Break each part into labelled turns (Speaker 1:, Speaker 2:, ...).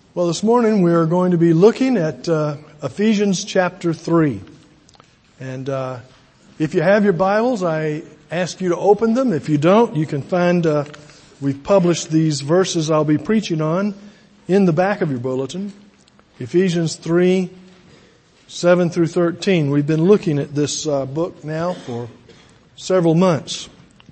Speaker 1: Well, this morning we are going to be looking at Ephesians chapter 3. And if you have your Bibles, I ask you to open them. If you don't, you can find, we've published these verses I'll be preaching on in the back of your bulletin. Ephesians 3, 7 through 13. We've been looking at this book now for several months.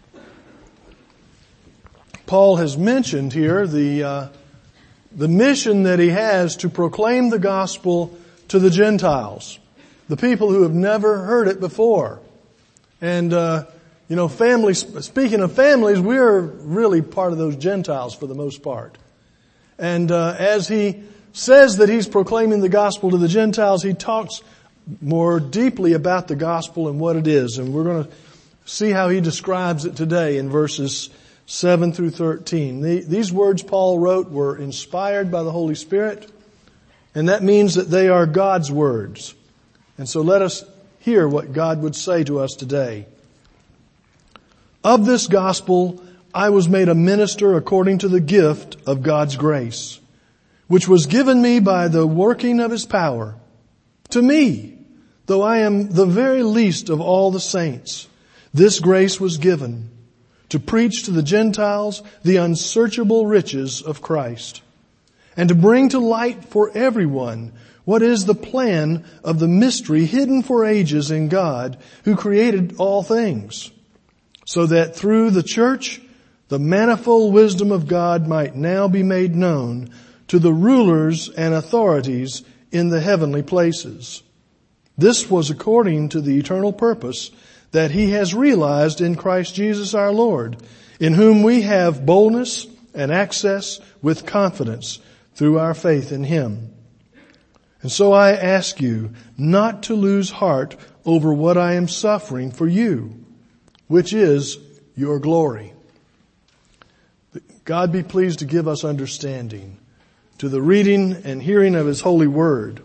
Speaker 1: Paul has mentioned here the mission that he has to proclaim the gospel to the Gentiles, the people who have never heard it before. And, families, speaking of families, we're really part of those Gentiles for the most part. And as he says that he's proclaiming the gospel to the Gentiles, he talks more deeply about the gospel and what it is. And we're going to see how he describes it today in verses 7 through 13. These words Paul wrote were inspired by the Holy Spirit, and that means that they are God's words. And so let us hear what God would say to us today. Of this gospel I was made a minister according to the gift of God's grace, which was given me by the working of His power. To me, though I am the very least of all the saints, this grace was given, to preach to the Gentiles the unsearchable riches of Christ, and to bring to light for everyone what is the plan of the mystery hidden for ages in God, who created all things, so that through the church the manifold wisdom of God might now be made known to the rulers and authorities in the heavenly places. This was according to the eternal purpose that He has realized in Christ Jesus our Lord, in whom we have boldness and access with confidence through our faith in Him. And so I ask you not to lose heart over what I am suffering for you, which is your glory. God be pleased to give us understanding to the reading and hearing of His holy word.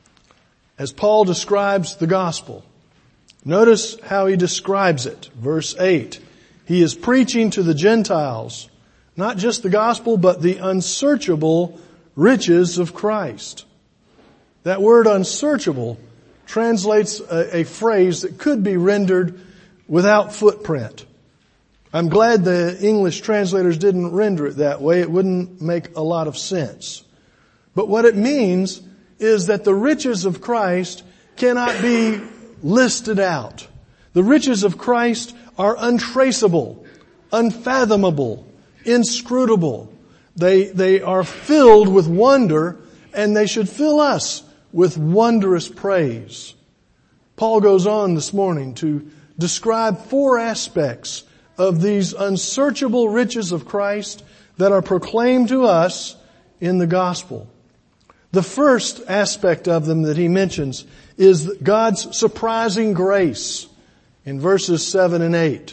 Speaker 1: As Paul describes the gospel, notice how he describes it. Verse 8. He is preaching to the Gentiles, not just the gospel, but the unsearchable riches of Christ. That word unsearchable translates a phrase that could be rendered without footprint. I'm glad the English translators didn't render it that way. It wouldn't make a lot of sense. But what it means is that the riches of Christ cannot be listed out. The riches of Christ are untraceable, unfathomable, inscrutable. They are filled with wonder, and they should fill us with wondrous praise. Paul goes on this morning to describe 4 aspects of these unsearchable riches of Christ that are proclaimed to us in the gospel. The first aspect of them that he mentions is God's surprising grace in verses 7 and 8.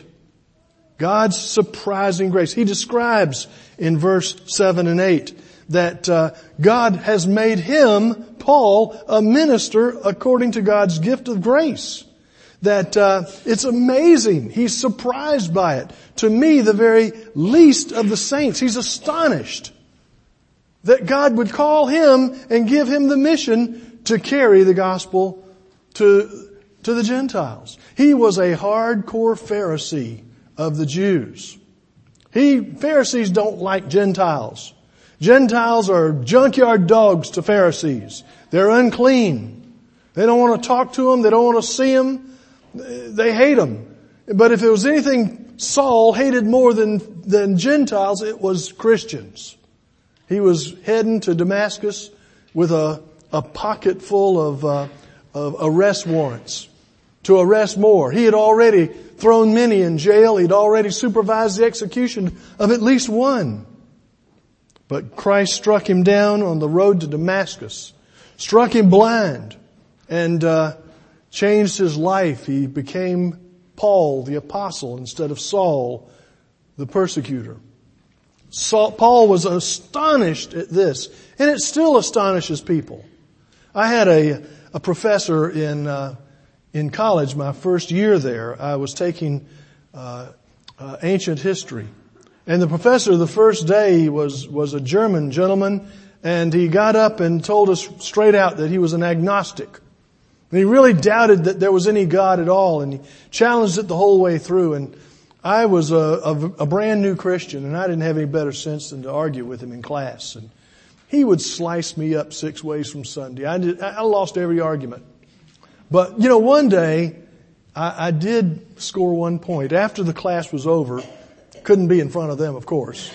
Speaker 1: God's surprising grace. He describes in verse 7 and 8 that God has made him, Paul, a minister according to God's gift of grace. That it's amazing. He's surprised by it. To me, the very least of the saints, he's astonished that God would call him and give him the mission to carry the gospel to the Gentiles. He was a hardcore Pharisee of the Jews. Pharisees don't like Gentiles. Gentiles are junkyard dogs to Pharisees. They're unclean. They don't want to talk to them. They don't want to see them. They hate them. But if there was anything Saul hated more than Gentiles, it was Christians. He was heading to Damascus with a pocket full of arrest warrants to arrest more. He had already thrown many in jail. He'd already supervised the execution of at least one. But Christ struck him down on the road to Damascus, struck him blind, and changed his life. He became Paul the apostle instead of Saul the persecutor. Paul was astonished at this, and it still astonishes people. I had a professor in college, my first year there. I was taking ancient history, and the professor the first day was a German gentleman, And he got up and told us straight out that he was an agnostic. And he really doubted that there was any God at all, and he challenged it the whole way through. And I was a brand new Christian, and I didn't have any better sense than to argue with him in class. And he would slice me up 6 ways from Sunday. I lost every argument. But, one day, I did score 1 point. After the class was over, couldn't be in front of them, of course.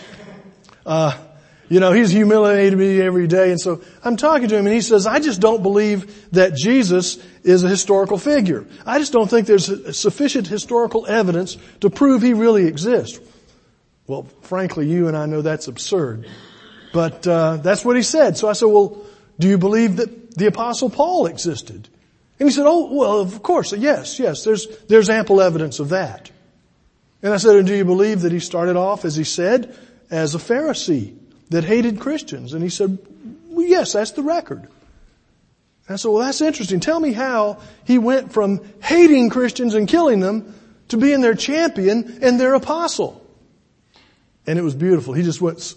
Speaker 1: He's humiliated me every day. And so I'm talking to him and he says, I just don't believe that Jesus is a historical figure. I just don't think there's sufficient historical evidence to prove he really exists. Well, frankly, you and I know that's absurd. But that's what he said. So I said, well, do you believe that the Apostle Paul existed? And he said, oh, well, of course, yes, there's ample evidence of that. And I said, and do you believe that he started off, as he said, as a Pharisee that hated Christians? And he said, well, yes, that's the record. And I said, well, that's interesting. Tell me how he went from hating Christians and killing them to being their champion and their apostle. And it was beautiful. He just went,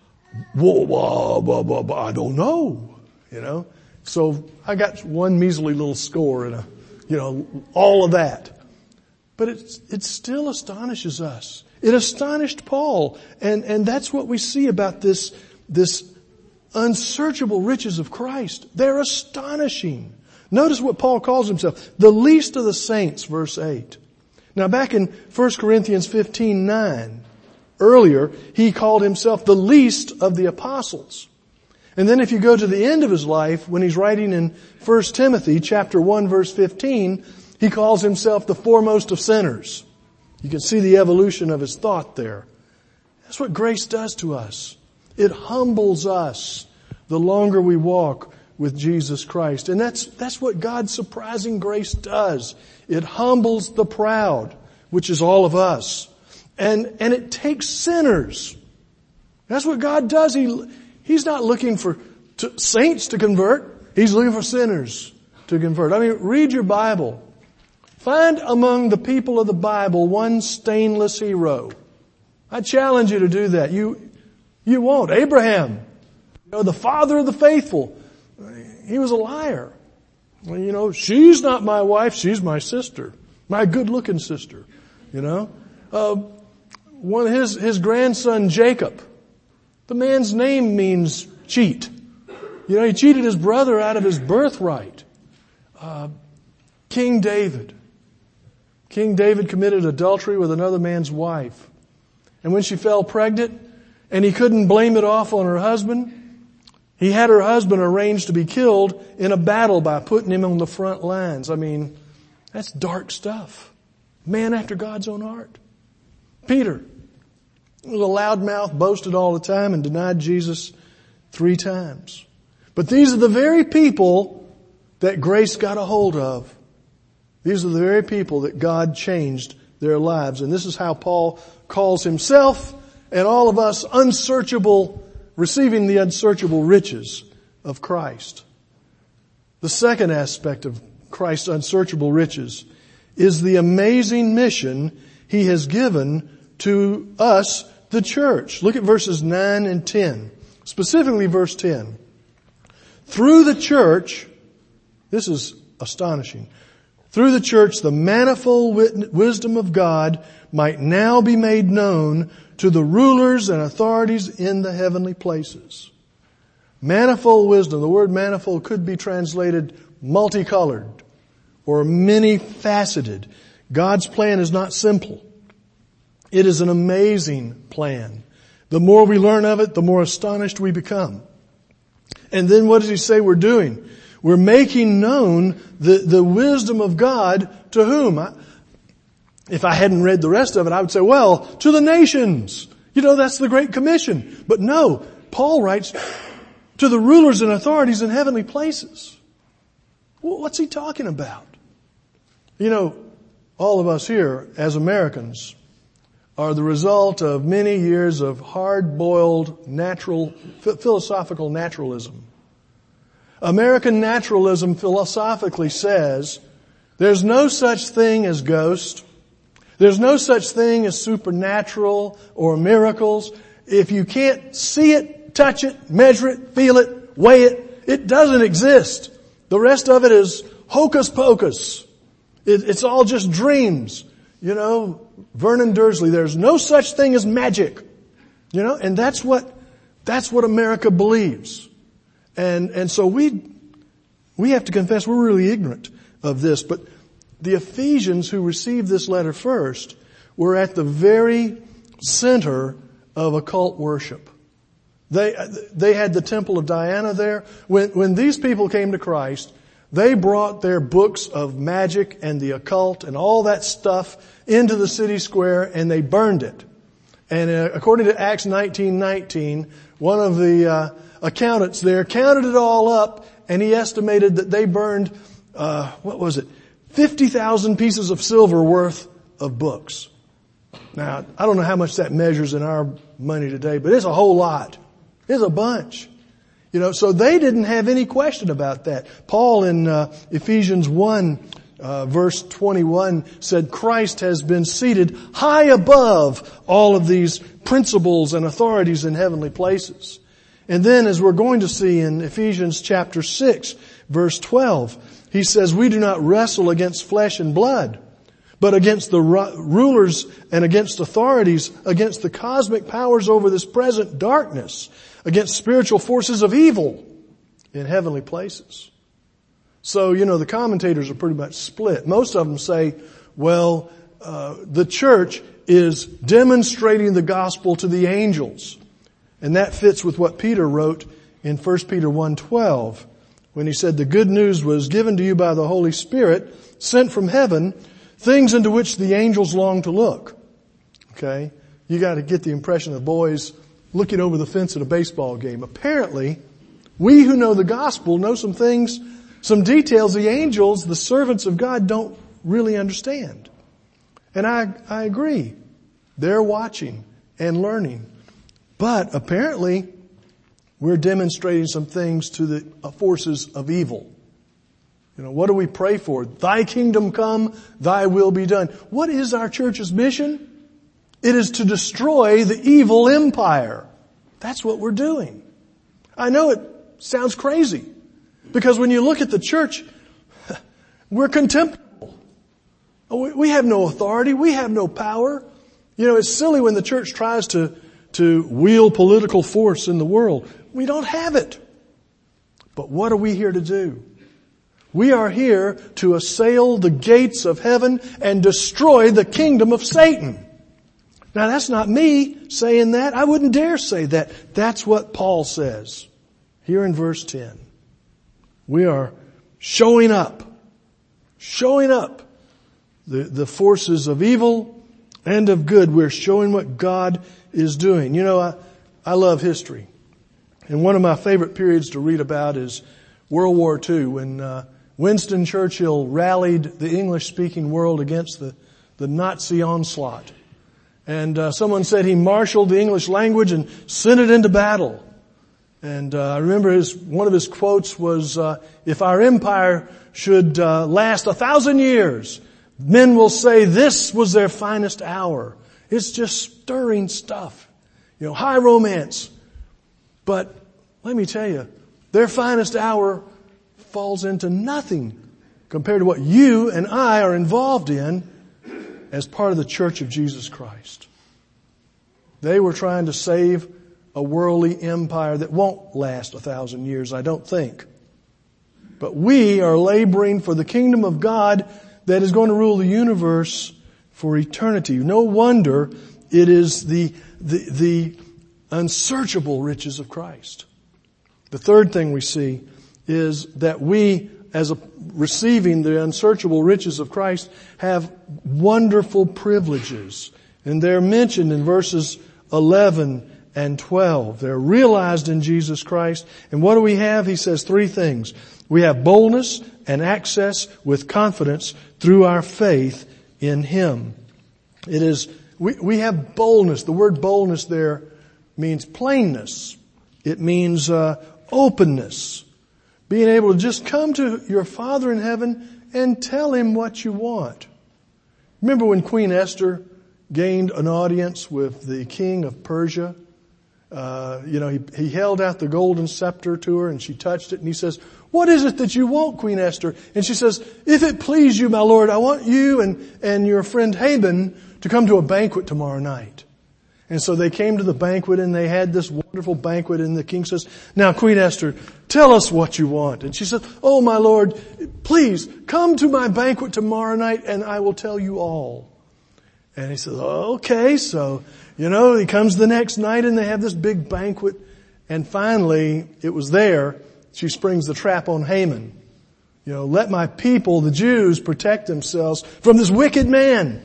Speaker 1: whoa, I don't know, So I got one measly little score and all of that. But it still astonishes us. It astonished Paul. And that's what we see about this unsearchable riches of Christ. They're astonishing. Notice what Paul calls himself. The least of the saints, verse 8. Now back in 1 Corinthians 15:9, earlier, he called himself the least of the apostles. And then if you go to the end of his life, when he's writing in 1 Timothy chapter 1 verse 15, he calls himself the foremost of sinners. You can see the evolution of his thought there. That's what grace does to us. It humbles us the longer we walk with Jesus Christ. And that's what God's surprising grace does. It humbles the proud, which is all of us. And it takes sinners. That's what God does. He's not looking for saints to convert. He's looking for sinners to convert. Read your Bible. Find among the people of the Bible one stainless hero. I challenge you to do that. You won't. Abraham, the father of the faithful, he was a liar. Well, she's not my wife, she's my sister. My good-looking sister, One of his grandson, Jacob, the man's name means cheat. He cheated his brother out of his birthright. King David committed adultery with another man's wife. And when she fell pregnant and he couldn't blame it off on her husband, he had her husband arranged to be killed in a battle by putting him on the front lines. That's dark stuff. Man after God's own heart. Peter was a loudmouth, boasted all the time, and denied Jesus 3 times. But these are the very people that grace got a hold of. These are the very people that God changed their lives. And this is how Paul calls himself and all of us receiving the unsearchable riches of Christ. The second aspect of Christ's unsearchable riches is the amazing mission he has given to us, the church. Look at verses 9 and 10. Specifically verse 10. Through the church, this is astonishing. Through the church, the manifold wisdom of God might now be made known to the rulers and authorities in the heavenly places. Manifold wisdom. The word manifold could be translated multicolored or many-faceted. God's plan is not simple. It is an amazing plan. The more we learn of it, the more astonished we become. And then what does he say we're doing? We're making known the wisdom of God to whom? If I hadn't read the rest of it, I would say, well, to the nations. That's the Great Commission. But no, Paul writes, to the rulers and authorities in heavenly places. What's he talking about? All of us here as Americans are the result of many years of hard-boiled philosophical naturalism. American naturalism philosophically says there's no such thing as ghosts. There's no such thing as supernatural or miracles. If you can't see it, touch it, measure it, feel it, weigh it. It doesn't exist. The rest of it is hocus pocus. It's all just dreams. You know, Vernon Dursley, there's no such thing as magic. You know, and that's what America believes. And so we have to confess we're really ignorant of this. But the Ephesians who received this letter first were at the very center of occult worship. They had the temple of Diana there. When these people came to Christ, they brought their books of magic and the occult and all that stuff into the city square and they burned it. And according to Acts 19:19, one of the accountants there counted it all up and he estimated that they burned, 50,000 pieces of silver worth of books. Now, I don't know how much that measures in our money today, but it's a whole lot. It's a bunch. You know, so they didn't have any question about that. Paul in Ephesians 1, verse 21 said, Christ has been seated high above all of these principles and authorities in heavenly places. And then as we're going to see in Ephesians chapter 6, verse 12, he says, we do not wrestle against flesh and blood, but against the rulers and against authorities, against the cosmic powers over this present darkness, against spiritual forces of evil in heavenly places. So, you know, the commentators are pretty much split. Most of them say, well, the church is demonstrating the gospel to the angels. And that fits with what Peter wrote in 1 Peter 1:12, when he said, the good news was given to you by the Holy Spirit, sent from heaven, things into which the angels long to look. Okay? You got to get the impression of boys looking over the fence at a baseball game. Apparently, we who know the gospel know some things, some details the angels, the servants of God, don't really understand. And I agree. They're watching and learning. But apparently, we're demonstrating some things to the forces of evil. You know, what do we pray for? Thy kingdom come, thy will be done. What is our church's mission? It is to destroy the evil empire. That's what we're doing. I know it sounds crazy because when you look at the church, we're contemptible. We have no authority. We have no power. You know, it's silly when the church tries to wield political force in the world. We don't have it. But what are we here to do? We are here to assail the gates of heaven and destroy the kingdom of Satan. Now that's not me saying that. I wouldn't dare say that. That's what Paul says here in verse 10. We are showing up the forces of evil and of good. We're showing what God is doing. You know, I love history. And one of my favorite periods to read about is World War II, when Winston Churchill rallied the English-speaking world against the Nazi onslaught. And someone said he marshaled the English language and sent it into battle. And I remember one of his quotes was, if our empire should last 1,000 years, men will say this was their finest hour. It's just stirring stuff. You know, high romance. But let me tell you, their finest hour falls into nothing compared to what you and I are involved in as part of the Church of Jesus Christ. They were trying to save a worldly empire that won't last 1,000 years, I don't think. But we are laboring for the kingdom of God that is going to rule the universe for eternity. No wonder it is the unsearchable riches of Christ. The third thing we see is that we, receiving the unsearchable riches of Christ, have wonderful privileges. And they're mentioned in verses 11 and 12. They're realized in Jesus Christ. And what do we have? He says three things. We have boldness and access with confidence through our faith in Him. It is, we have boldness. The word boldness there means plainness. It means openness. Being able to just come to your Father in heaven and tell Him what you want. Remember when Queen Esther gained an audience with the king of Persia? He held out the golden scepter to her and she touched it and he says, "What is it that you want, Queen Esther?" And she says, "If it please you, my lord, I want you and your friend Haman to come to a banquet tomorrow night." And so they came to the banquet and they had this wonderful banquet and the king says, "Now, Queen Esther, tell us what you want." And she says, "Oh, my lord, please come to my banquet tomorrow night and I will tell you all." And he says, "Okay." So, he comes the next night and they have this big banquet. And finally, it was there, she springs the trap on Haman. "Let my people, the Jews, protect themselves from this wicked man."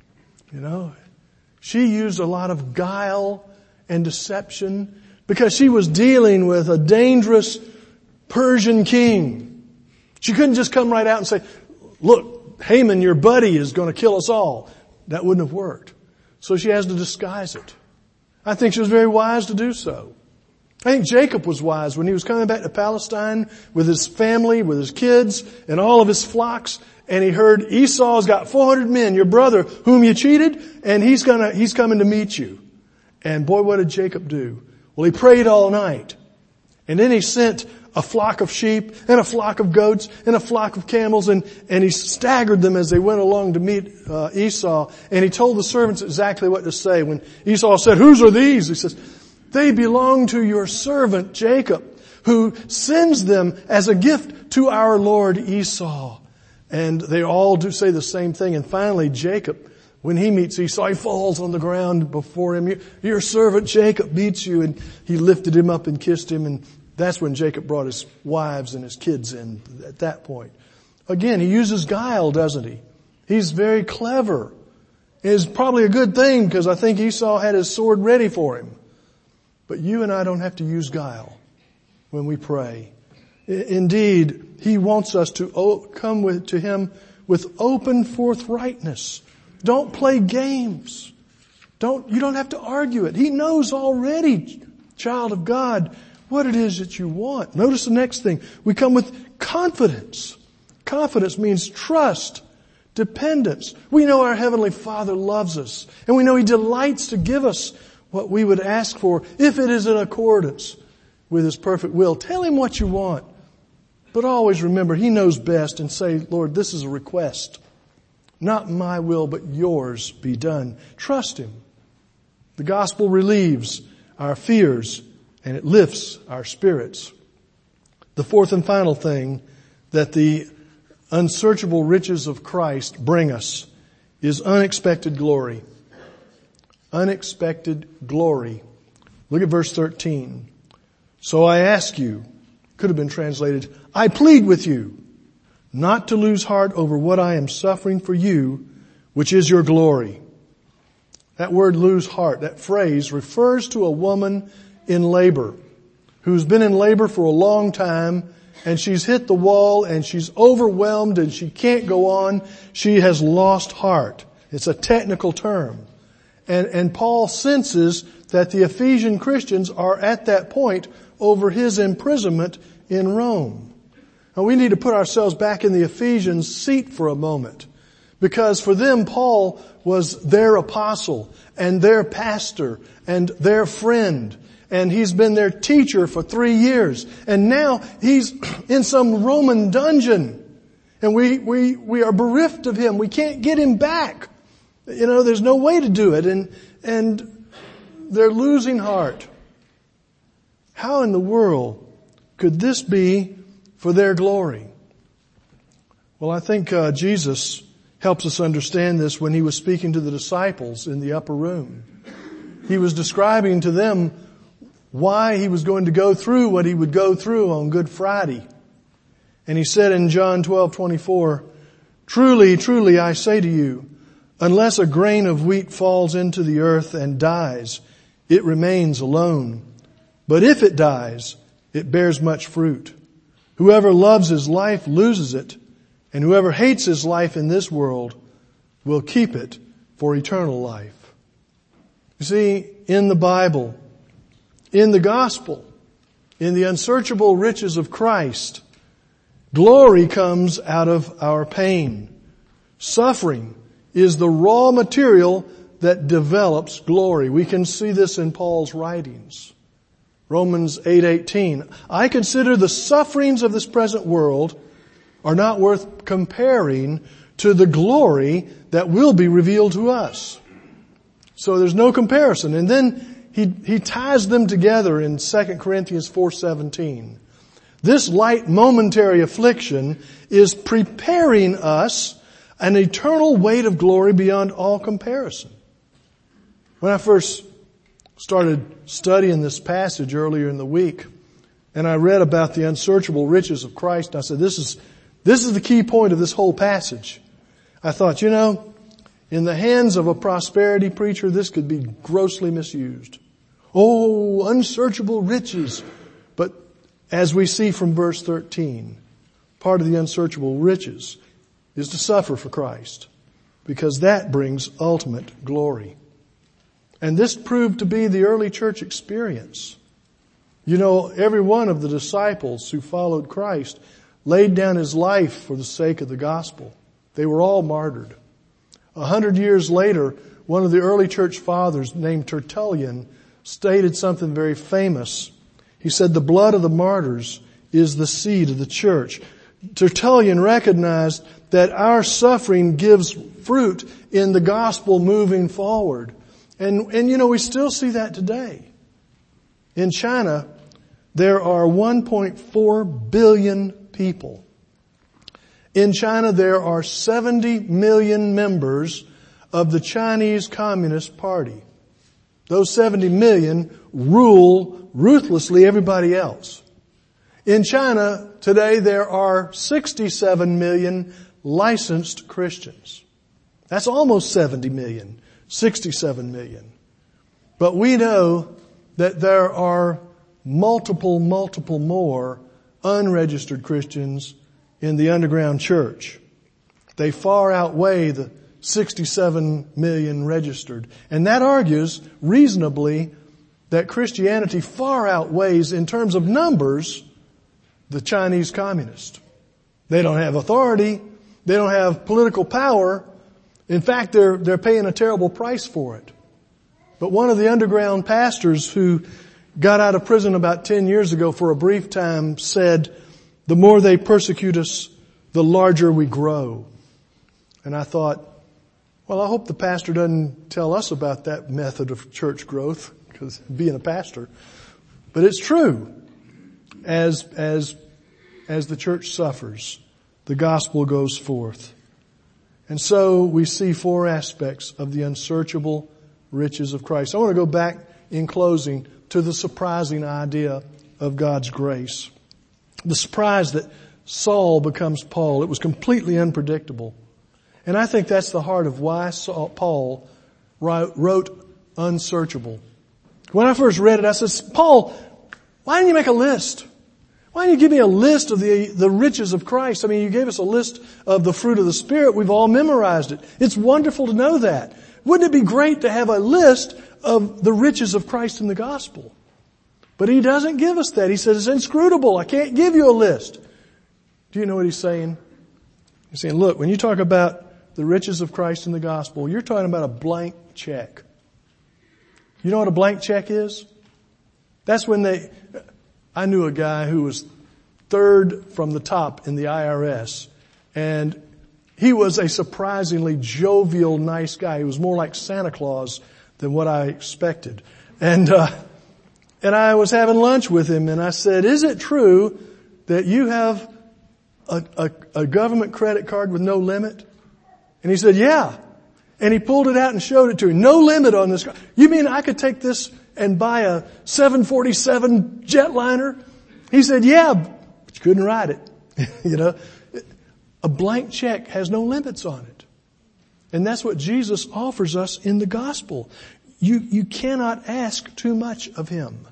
Speaker 1: She used a lot of guile and deception because she was dealing with a dangerous Persian king. She couldn't just come right out and say, "Look, Haman, your buddy, is going to kill us all." That wouldn't have worked. So she has to disguise it. I think she was very wise to do so. I think Jacob was wise when he was coming back to Palestine with his family, with his kids, and all of his flocks. And he heard Esau's got 400 men, your brother, whom you cheated, and he's coming to meet you. And boy, what did Jacob do? Well, he prayed all night. And then he sent a flock of sheep and a flock of goats and a flock of camels and he staggered them as they went along to meet Esau. And he told the servants exactly what to say. When Esau said, "Whose are these?" He says, "They belong to your servant Jacob, who sends them as a gift to our Lord Esau." And they all do say the same thing. And finally, Jacob, when he meets Esau, he falls on the ground before him. "Your servant Jacob meets you." And he lifted him up and kissed him. And that's when Jacob brought his wives and his kids in at that point. Again, he uses guile, doesn't he? He's very clever. It's probably a good thing because I think Esau had his sword ready for him. But you and I don't have to use guile when we pray. Indeed, he wants us to come to him with open forthrightness. Don't play games. You don't have to argue it. He knows already, child of God, what it is that you want. Notice the next thing. We come with confidence. Confidence means trust, dependence. We know our Heavenly Father loves us, and we know He delights to give us what we would ask for if it is in accordance with His perfect will. Tell Him what you want, but always remember He knows best and say, "Lord, this is a request. Not my will, but yours be done." Trust Him. The gospel relieves our fears and it lifts our spirits. The fourth and final thing that the unsearchable riches of Christ bring us is unexpected glory. Unexpected glory. Look at verse 13. "So I ask you," could have been translated, "I plead with you, not to lose heart over what I am suffering for you, which is your glory." That word "lose heart," that phrase refers to a woman in labor who's been in labor for a long time and she's hit the wall and she's overwhelmed and she can't go on. She has lost heart. It's a technical term. And Paul senses that the Ephesian Christians are at that point over his imprisonment in Rome. Now we need to put ourselves back in the Ephesians' seat for a moment, because for them Paul was their apostle and their pastor and their friend. And he's been their teacher for 3 years. And now he's in some Roman dungeon. And we are bereft of him. We can't get him back. There's no way to do it. And they're losing heart. How in the world could this be for their glory? Well, I think Jesus helps us understand this when He was speaking to the disciples in the upper room. He was describing to them why He was going to go through what He would go through on Good Friday. And He said in John 12:24, "Truly, truly, I say to you, unless a grain of wheat falls into the earth and dies, it remains alone. But if it dies, it bears much fruit. Whoever loves his life loses it, and whoever hates his life in this world will keep it for eternal life." You see, in the Bible, in the gospel, in the unsearchable riches of Christ, glory comes out of our pain. Suffering is the raw material that develops glory. We can see this in Paul's writings. Romans 8:18. I consider the sufferings of this present world are not worth comparing to the glory that will be revealed to us. So there's no comparison. And then he ties them together in 2 Corinthians 4:17. This light momentary affliction is preparing us an eternal weight of glory beyond all comparison. When I first started studying this passage earlier in the week, and I read about the unsearchable riches of Christ, I said, this is the key point of this whole passage. I thought, in the hands of a prosperity preacher, this could be grossly misused. Oh, unsearchable riches. But as we see from verse 13, part of the unsearchable riches is to suffer for Christ, because that brings ultimate glory. And this proved to be the early church experience. Every one of the disciples who followed Christ laid down his life for the sake of the gospel. They were all martyred. 100 years later, one of the early church fathers named Tertullian stated something very famous. He said, the blood of the martyrs is the seed of the church. Tertullian recognized that our suffering gives fruit in the gospel moving forward. And we still see that today. In China, there are 1.4 billion people. In China, there are 70 million members of the Chinese Communist Party. Those 70 million rule ruthlessly everybody else. In China, today there are 67 million licensed Christians. That's almost 70 million. 67 million. But we know that there are multiple more unregistered Christians in the underground church. They far outweigh the 67 million registered. And that argues reasonably that Christianity far outweighs in terms of numbers the Chinese communists. They don't have authority. They don't have political power. In fact, they're paying a terrible price for it. But one of the underground pastors who got out of prison about 10 years ago for a brief time said, the more they persecute us, the larger we grow. And I thought, well, I hope the pastor doesn't tell us about that method of church growth, because being a pastor. But it's true. As the church suffers, the gospel goes forth. And so we see four aspects of the unsearchable riches of Christ. I want to go back in closing to the surprising idea of God's grace. The surprise that Saul becomes Paul. It was completely unpredictable. And I think that's the heart of why Paul wrote unsearchable. When I first read it, I said, Paul, why didn't you make a list? Why didn't you give me a list of the riches of Christ? I mean, you gave us a list of the fruit of the Spirit. We've all memorized it. It's wonderful to know that. Wouldn't it be great to have a list of the riches of Christ in the gospel? But he doesn't give us that. He says it's inscrutable. I can't give you a list. Do you know what he's saying? He's saying, look, when you talk about the riches of Christ in the gospel, you're talking about a blank check. You know what a blank check is? That's when I knew a guy who was third from the top in the IRS, and he was a surprisingly jovial, nice guy. He was more like Santa Claus than what I expected. And I was having lunch with him, and I said, is it true that you have a government credit card with no limit? And he said, yeah. And he pulled it out and showed it to me. No limit on this card. You mean I could take this and buy a 747 jetliner? He said, yeah, but you couldn't ride it. A blank check has no limits on it. And that's what Jesus offers us in the gospel. You cannot ask too much of him.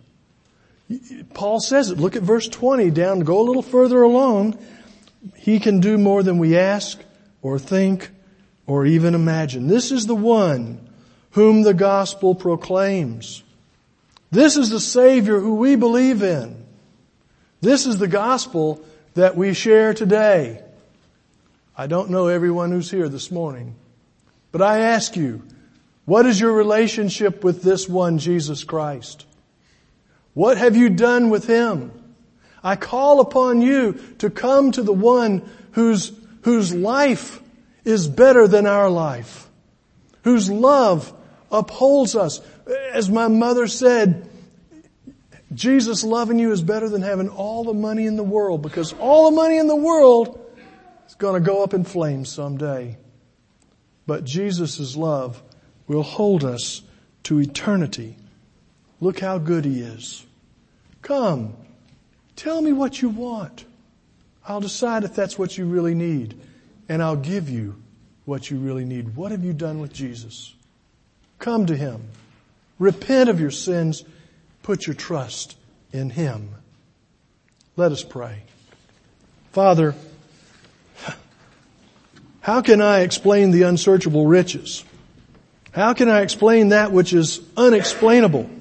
Speaker 1: Paul says it. Look at verse 20 down. Go a little further along. He can do more than we ask or think or even imagine. This is the one whom the gospel proclaims. This is the Savior who we believe in. This is the gospel that we share today. I don't know everyone who's here this morning, but I ask you, What is your relationship with this one, Jesus Christ? What have you done with Him? I call upon you to come to the one whose life is better than our life, whose love upholds us. As my mother said, Jesus loving you is better than having all the money in the world, because all the money in the world is going to go up in flames someday. But Jesus' love will hold us to eternity. Look how good He is. Come, tell me what you want. I'll decide if that's what you really need, and I'll give you what you really need. What have you done with Jesus? Come to Him. Repent of your sins. Put your trust in Him. Let us pray. Father, how can I explain the unsearchable riches? How can I explain that which is unexplainable?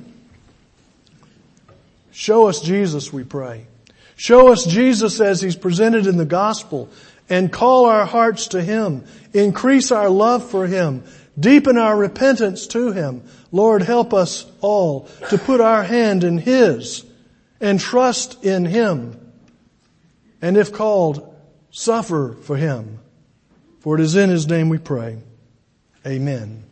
Speaker 1: Show us Jesus, we pray. Show us Jesus as He's presented in the gospel, and call our hearts to Him. Increase our love for Him. Deepen our repentance to Him. Lord, help us all to put our hand in His and trust in Him. And if called, suffer for Him. For it is in His name we pray. Amen.